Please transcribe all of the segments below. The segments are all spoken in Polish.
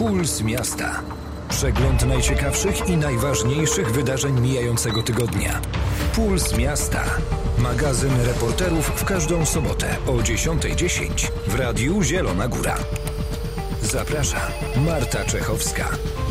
Puls Miasta. Przegląd najciekawszych i najważniejszych wydarzeń mijającego tygodnia. Puls Miasta. Magazyn reporterów w każdą sobotę o 10:10 w Radiu Zielona Góra. Zaprasza Marta Czechowska.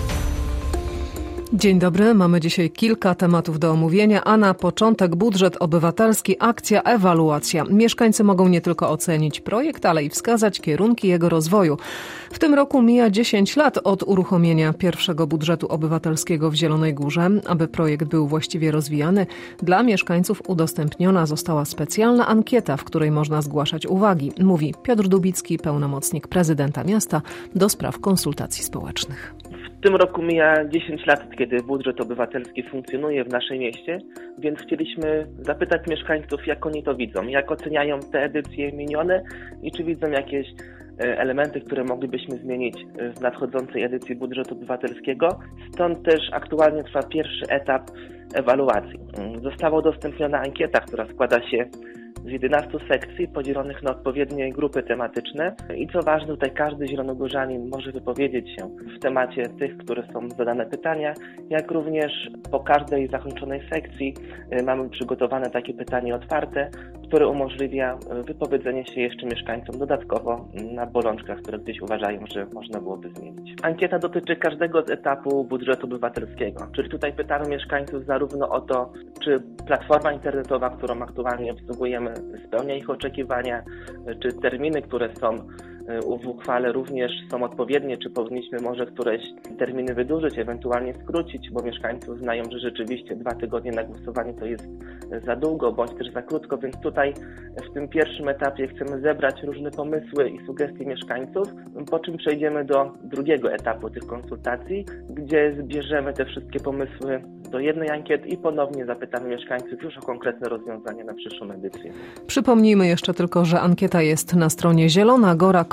Dzień dobry, mamy dzisiaj kilka tematów do omówienia, a na początek budżet obywatelski, akcja ewaluacja. Mieszkańcy mogą nie tylko ocenić projekt, ale i wskazać kierunki jego rozwoju. W tym roku mija 10 lat od uruchomienia pierwszego budżetu obywatelskiego w Zielonej Górze. Aby projekt był właściwie rozwijany, dla mieszkańców udostępniona została specjalna ankieta, w której można zgłaszać uwagi, mówi Piotr Dubicki, pełnomocnik prezydenta miasta do spraw konsultacji społecznych. W tym roku mija 10 lat, kiedy budżet obywatelski funkcjonuje w naszym mieście, więc chcieliśmy zapytać mieszkańców, jak oni to widzą, jak oceniają te edycje minione i czy widzą jakieś elementy, które moglibyśmy zmienić w nadchodzącej edycji budżetu obywatelskiego. Stąd też aktualnie trwa pierwszy etap ewaluacji. Została udostępniona ankieta, która składa się z 11 sekcji podzielonych na odpowiednie grupy tematyczne i co ważne, tutaj każdy zielonogórzanin może wypowiedzieć się w temacie tych, które są zadane pytania, jak również po każdej zakończonej sekcji mamy przygotowane takie pytanie otwarte, które umożliwia wypowiedzenie się jeszcze mieszkańcom dodatkowo na bolączkach, które gdzieś uważają, że można byłoby zmienić. Ankieta dotyczy każdego z etapu budżetu obywatelskiego, czyli tutaj pytamy mieszkańców zarówno o to, czy platforma internetowa, którą aktualnie obsługujemy, spełnia ich oczekiwania, czy terminy, które są w uchwale również są odpowiednie, czy powinniśmy może któreś terminy wydłużyć, ewentualnie skrócić, bo mieszkańcy uznają, że rzeczywiście 2 tygodnie na głosowanie to jest za długo, bądź też za krótko, więc tutaj w tym pierwszym etapie chcemy zebrać różne pomysły i sugestie mieszkańców, po czym przejdziemy do drugiego etapu tych konsultacji, gdzie zbierzemy te wszystkie pomysły do jednej ankiety i ponownie zapytamy mieszkańców już o konkretne rozwiązania na przyszłą edycję. Przypomnijmy jeszcze tylko, że ankieta jest na stronie Zielona Góra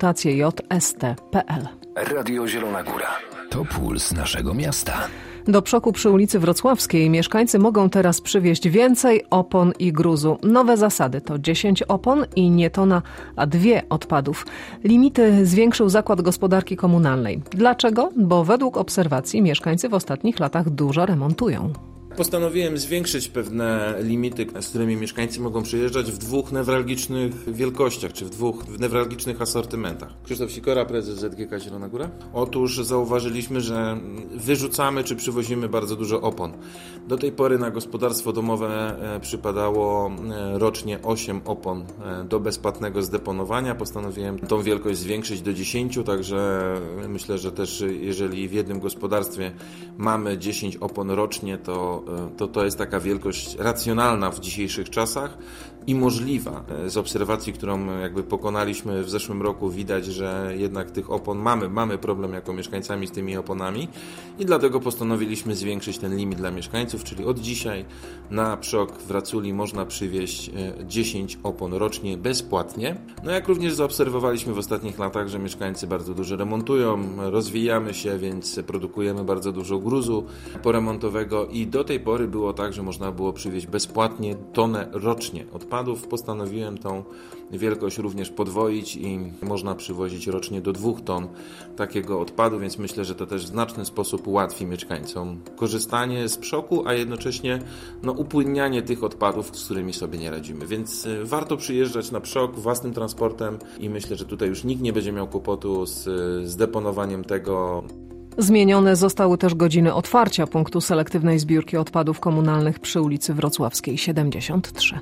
konsultacje.jst.pl. Radio Zielona Góra. To puls naszego miasta. Do przoku przy ulicy Wrocławskiej mieszkańcy mogą teraz przywieźć więcej opon i gruzu. Nowe zasady to 10 opon i nie tona, a 2 odpadów. Limity zwiększył Zakład Gospodarki Komunalnej. Dlaczego? Bo według obserwacji mieszkańcy w ostatnich latach dużo remontują. Postanowiłem zwiększyć pewne limity, z którymi mieszkańcy mogą przyjeżdżać w 2 newralgicznych wielkościach, czy w 2 newralgicznych asortymentach. Krzysztof Sikora, prezes ZGK Zielona Góra. Otóż zauważyliśmy, że wyrzucamy czy przywozimy bardzo dużo opon. Do tej pory na gospodarstwo domowe przypadało rocznie 8 opon do bezpłatnego zdeponowania. Postanowiłem tą wielkość zwiększyć do 10, także myślę, że też jeżeli w jednym gospodarstwie mamy 10 opon rocznie, to jest taka wielkość racjonalna w dzisiejszych czasach i możliwa. Z obserwacji, którą jakby pokonaliśmy w zeszłym roku, widać, że jednak tych opon mamy problem jako mieszkańcami z tymi oponami i dlatego postanowiliśmy zwiększyć ten limit dla mieszkańców, czyli od dzisiaj na PSZOK w Raculi można przywieźć 10 opon rocznie bezpłatnie. No jak również zaobserwowaliśmy w ostatnich latach, że mieszkańcy bardzo dużo remontują, rozwijamy się, więc produkujemy bardzo dużo gruzu poremontowego i do tej pory było tak, że można było przywieźć bezpłatnie tonę rocznie odpadów. Postanowiłem tą wielkość również podwoić i można przywozić rocznie do 2 ton takiego odpadu, więc myślę, że to też w znaczny sposób ułatwi mieszkańcom korzystanie z PSZOK-u, a jednocześnie upłynnianie tych odpadów, z którymi sobie nie radzimy. Więc warto przyjeżdżać na PSZOK własnym transportem i myślę, że tutaj już nikt nie będzie miał kłopotu z deponowaniem tego. Zmienione zostały też godziny otwarcia punktu selektywnej zbiórki odpadów komunalnych przy ulicy Wrocławskiej 73.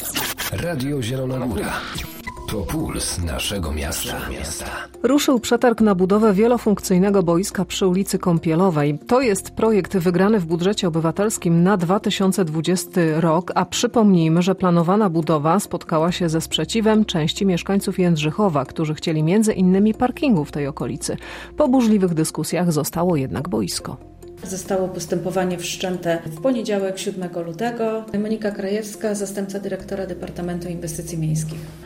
Radio Zielona Góra. To puls naszego miasta. Ruszył przetarg na budowę wielofunkcyjnego boiska przy ulicy Kąpielowej. To jest projekt wygrany w budżecie obywatelskim na 2020 rok, a przypomnijmy, że planowana budowa spotkała się ze sprzeciwem części mieszkańców Jędrzychowa, którzy chcieli m.in. parkingu w tej okolicy. Po burzliwych dyskusjach zostało jednak boisko. Zostało postępowanie wszczęte w poniedziałek 7 lutego. Monika Krajewska, zastępca dyrektora Departamentu Inwestycji Miejskich.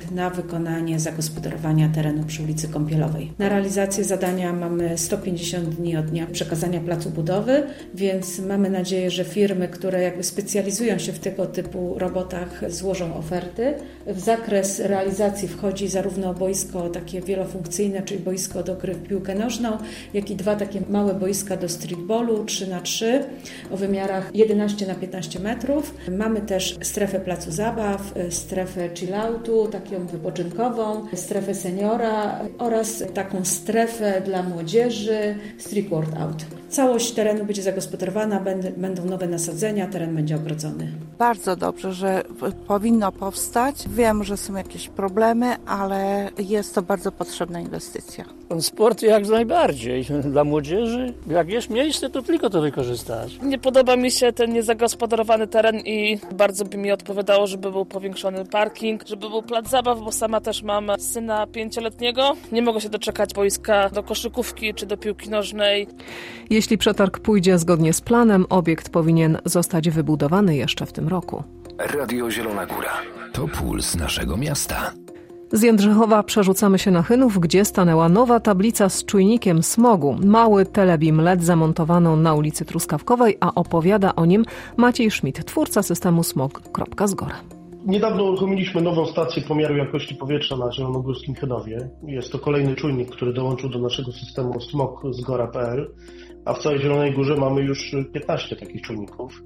na wykonanie zagospodarowania terenu przy ulicy Kąpielowej. Na realizację zadania mamy 150 dni od dnia przekazania placu budowy, więc mamy nadzieję, że firmy, które jakby specjalizują się w tego typu robotach, złożą oferty. W zakres realizacji wchodzi zarówno boisko takie wielofunkcyjne, czyli boisko do gry w piłkę nożną, jak i 2 takie małe boiska do streetballu 3x3 o wymiarach 11x15 metrów. Mamy też strefę placu zabaw, strefę chilloutu, taką wypoczynkową, strefę seniora oraz taką strefę dla młodzieży, street workout. Całość terenu będzie zagospodarowana, będą nowe nasadzenia, teren będzie ogrodzony. Bardzo dobrze, że powinno powstać. Wiem, że są jakieś problemy, ale jest to bardzo potrzebna inwestycja. Sport jak najbardziej. Dla młodzieży, jak jest miejsce, to tylko to wykorzystać. Nie podoba mi się ten niezagospodarowany teren i bardzo by mi odpowiadało, żeby był powiększony parking, żeby był plac zabaw, bo sama też mam syna 5-letniego. Nie mogę się doczekać boiska do koszykówki czy do piłki nożnej. Jeśli przetarg pójdzie zgodnie z planem, obiekt powinien zostać wybudowany jeszcze w tym roku. Radio Zielona Góra. To puls naszego miasta. Z Jędrzychowa przerzucamy się na Chynów, gdzie stanęła nowa tablica z czujnikiem smogu. Mały telebim LED zamontowano na ulicy Truskawkowej, a opowiada o nim Maciej Schmidt, twórca systemu smog.zgora. Niedawno uruchomiliśmy nową stację pomiaru jakości powietrza na zielonogórskim Chynowie. Jest to kolejny czujnik, który dołączył do naszego systemu smog.zgora.pl, a w całej Zielonej Górze mamy już 15 takich czujników.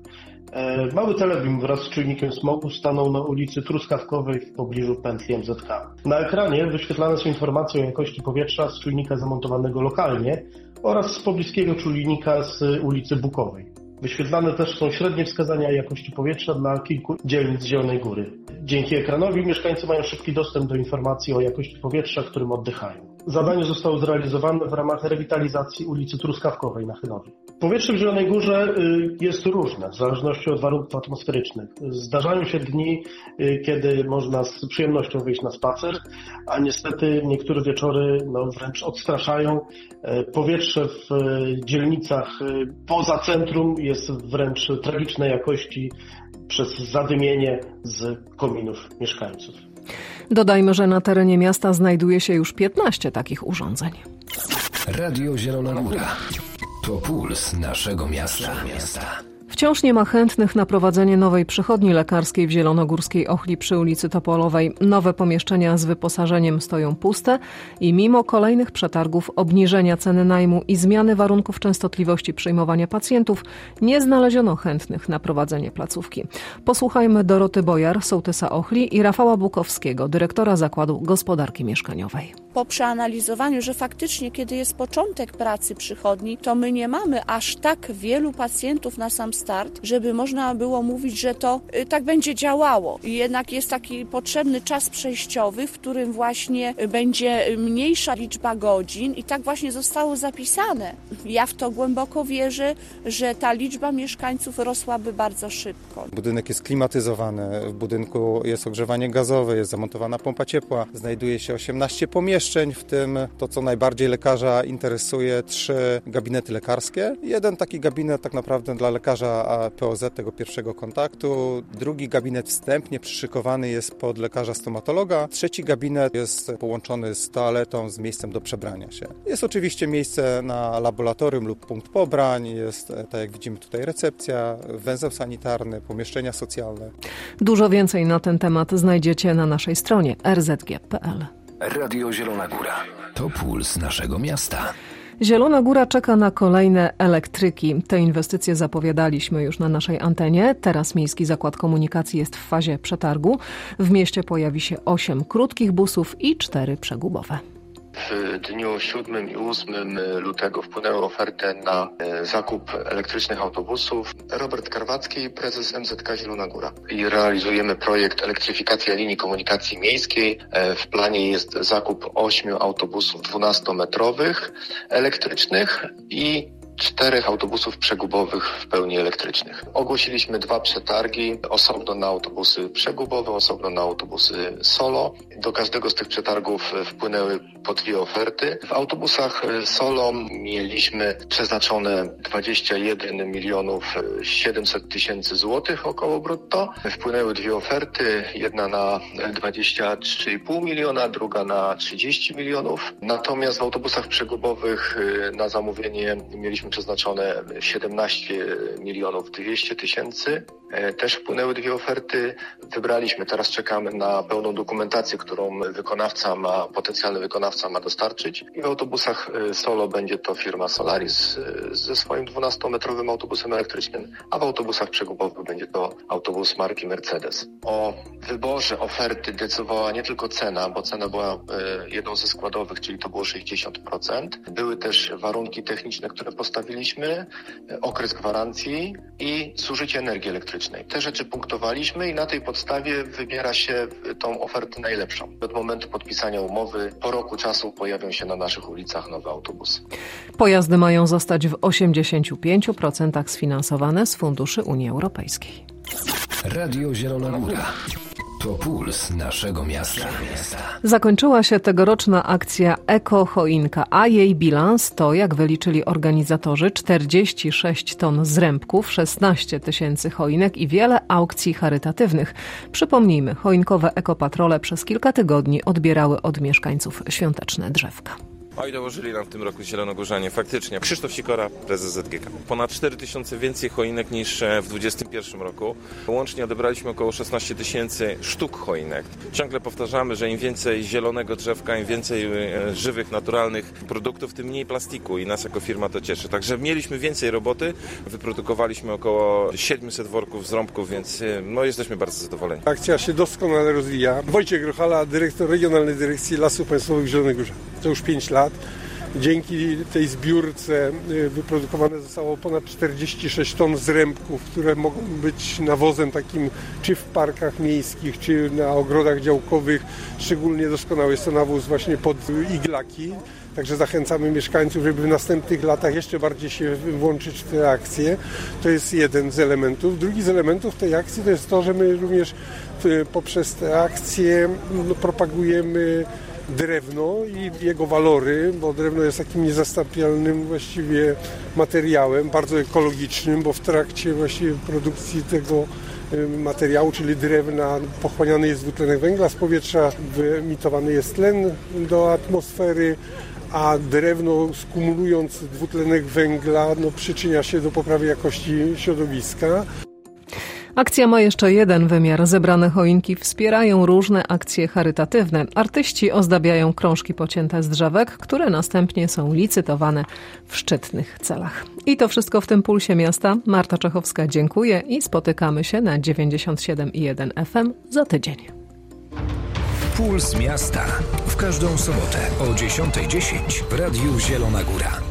Mały telebim wraz z czujnikiem smogu stanął na ulicy Truskawkowej w pobliżu pętli MZK. Na ekranie wyświetlane są informacje o jakości powietrza z czujnika zamontowanego lokalnie oraz z pobliskiego czujnika z ulicy Bukowej. Wyświetlane też są średnie wskazania jakości powietrza dla kilku dzielnic Zielonej Góry. Dzięki ekranowi mieszkańcy mają szybki dostęp do informacji o jakości powietrza, którym oddychają. Zadanie zostało zrealizowane w ramach rewitalizacji ulicy Truskawkowej na Chynowie. Powietrze w Zielonej Górze jest różne w zależności od warunków atmosferycznych. Zdarzają się dni, kiedy można z przyjemnością wyjść na spacer, a niestety niektóre wieczory wręcz odstraszają. Powietrze w dzielnicach poza centrum jest wręcz tragicznej jakości przez zadymienie z kominów mieszkańców. Dodajmy, że na terenie miasta znajduje się już 15 takich urządzeń. Radio Zielona Góra. To puls naszego miasta. Wciąż nie ma chętnych na prowadzenie nowej przychodni lekarskiej w zielonogórskiej Ochli przy ulicy Topolowej. Nowe pomieszczenia z wyposażeniem stoją puste i mimo kolejnych przetargów, obniżenia ceny najmu i zmiany warunków częstotliwości przyjmowania pacjentów nie znaleziono chętnych na prowadzenie placówki. Posłuchajmy Doroty Bojar, sołtysa Ochli i Rafała Bukowskiego, dyrektora Zakładu Gospodarki Mieszkaniowej. Po przeanalizowaniu, że faktycznie kiedy jest początek pracy przychodni, to my nie mamy aż tak wielu pacjentów na sam start, żeby można było mówić, że to tak będzie działało. Jednak jest taki potrzebny czas przejściowy, w którym właśnie będzie mniejsza liczba godzin i tak właśnie zostało zapisane. Ja w to głęboko wierzę, że ta liczba mieszkańców rosłaby bardzo szybko. Budynek jest klimatyzowany, w budynku jest ogrzewanie gazowe, jest zamontowana pompa ciepła, znajduje się 18 pomieszczeń, w tym to, co najbardziej lekarza interesuje, 3 gabinety lekarskie. Jeden taki gabinet tak naprawdę dla lekarza POZ, tego pierwszego kontaktu. Drugi gabinet wstępnie przyszykowany jest pod lekarza stomatologa. Trzeci gabinet jest połączony z toaletą, z miejscem do przebrania się. Jest oczywiście miejsce na laboratorium lub punkt pobrań, jest, tak jak widzimy tutaj, recepcja, węzeł sanitarny, pomieszczenia socjalne. Dużo więcej na ten temat znajdziecie na naszej stronie rzg.pl. Radio Zielona Góra. To puls naszego miasta. Zielona Góra czeka na kolejne elektryki. Te inwestycje zapowiadaliśmy już na naszej antenie. Teraz Miejski Zakład Komunikacji jest w fazie przetargu. W mieście pojawi się 8 krótkich busów i 4 przegubowe. W dniu 7 i 8 lutego wpłynęły oferty na zakup elektrycznych autobusów. Robert Karwacki, prezes MZK Zielona Góra. I realizujemy projekt elektryfikacja linii komunikacji miejskiej. W planie jest zakup 8 autobusów 12-metrowych elektrycznych i 4 autobusów przegubowych w pełni elektrycznych. Ogłosiliśmy 2 przetargi, osobno na autobusy przegubowe, osobno na autobusy solo. Do każdego z tych przetargów wpłynęły po 2 oferty. W autobusach solo mieliśmy przeznaczone 21 700 000 złotych około brutto. Wpłynęły 2 oferty, jedna na 23,5 miliona, druga na 30 milionów. Natomiast w autobusach przegubowych na zamówienie mieliśmy przeznaczone 17 200 000. Też wpłynęły 2 oferty. Wybraliśmy, teraz czekamy na pełną dokumentację, którą potencjalny wykonawca ma dostarczyć. I w autobusach solo będzie to firma Solaris ze swoim 12-metrowym autobusem elektrycznym, a w autobusach przegubowych będzie to autobus marki Mercedes. O wyborze oferty decydowała nie tylko cena, bo cena była jedną ze składowych, czyli to było 60%. Były też warunki techniczne, które postawiliśmy, okres gwarancji i zużycie energii elektrycznej. Te rzeczy punktowaliśmy i na tej podstawie wybiera się tą ofertę najlepszą. Od momentu podpisania umowy po roku czasu pojawią się na naszych ulicach nowe autobusy. Pojazdy mają zostać w 85% sfinansowane z funduszy Unii Europejskiej. Radio Zielona Góra. To puls naszego miasta. Zakończyła się tegoroczna akcja Eko Choinka, a jej bilans to, jak wyliczyli organizatorzy, 46 ton zrębków, 16 000 choinek i wiele aukcji charytatywnych. Przypomnijmy, choinkowe ekopatrole przez kilka tygodni odbierały od mieszkańców świąteczne drzewka. Oj, dołożyli nam w tym roku zielonogórzanie, faktycznie. Krzysztof Sikora, prezes ZGK. Ponad 4 000 więcej choinek niż w 2021 roku. Łącznie odebraliśmy około 16 000 sztuk choinek. Ciągle powtarzamy, że im więcej zielonego drzewka, im więcej żywych, naturalnych produktów, tym mniej plastiku i nas jako firma to cieszy. Także mieliśmy więcej roboty, wyprodukowaliśmy około 700 worków zrąbków, więc jesteśmy bardzo zadowoleni. Akcja się doskonale rozwija. Wojciech Grochala, dyrektor Regionalnej Dyrekcji Lasów Państwowych w Zielonej Górze. To już 5 lat. Dzięki tej zbiórce wyprodukowane zostało ponad 46 ton zrębków, które mogą być nawozem takim czy w parkach miejskich, czy na ogrodach działkowych. Szczególnie doskonały jest to nawóz właśnie pod iglaki. Także zachęcamy mieszkańców, żeby w następnych latach jeszcze bardziej się włączyć w te akcje. To jest jeden z elementów. Drugi z elementów tej akcji to jest to, że my również poprzez te akcje propagujemy drewno i jego walory, bo drewno jest takim niezastąpialnym właściwie materiałem, bardzo ekologicznym, bo w trakcie właściwie produkcji tego materiału, czyli drewna, pochłaniany jest dwutlenek węgla z powietrza, wyemitowany jest tlen do atmosfery, a drewno skumulując dwutlenek węgla przyczynia się do poprawy jakości środowiska. Akcja ma jeszcze jeden wymiar. Zebrane choinki wspierają różne akcje charytatywne. Artyści ozdabiają krążki pocięte z drzewek, które następnie są licytowane w szczytnych celach. I to wszystko w tym Pulsie Miasta. Marta Czechowska, dziękuję i spotykamy się na 97,1 FM za tydzień. Puls Miasta. W każdą sobotę o 10:10 w Radiu Zielona Góra.